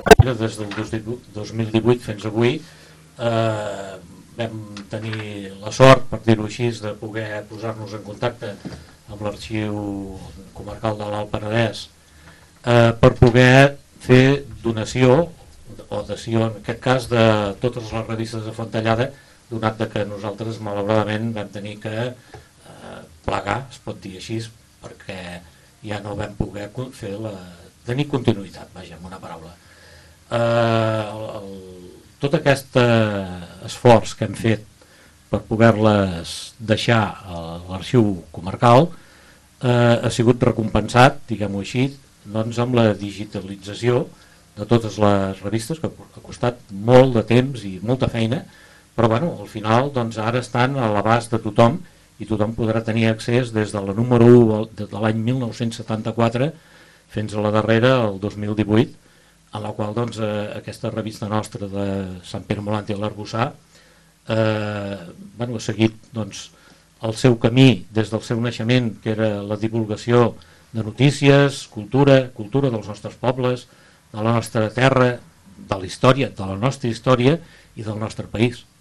des del 2018 fins avui vam tenir la sort, per dir-ho així, de poder posar-nos en contacte amb l'Arxiu Comarcal de l'Alt Penedès per poder fer donació o dació, en aquest cas, de totes les revistes de Fontellada, donat que nosaltres malauradament vam tenir que plegar, es pot dir així, perquè ja no vam poder tenir continuïtat, vaja, amb una paraula. Tot aquest esforç que hem fet per poder-les deixar a l'Arxiu Comarcal ha sigut recompensat, diguem-ho així, doncs amb la digitalització de totes les revistes, que ha costat molt de temps i molta feina, però bueno, al final doncs, ara estan a l'abast de tothom i tothom podrà tenir accés des de la número 1 de l'any 1974 fins a la darrera, el 2018, en la qual doncs, aquesta revista nostra de Sant Pere Molant i l'Arboçar ha seguit doncs, el seu camí des del seu naixement, que era la divulgació de notícies, cultura dels nostres pobles, de la nostra terra, de la història, de la nostra història i del nostre país.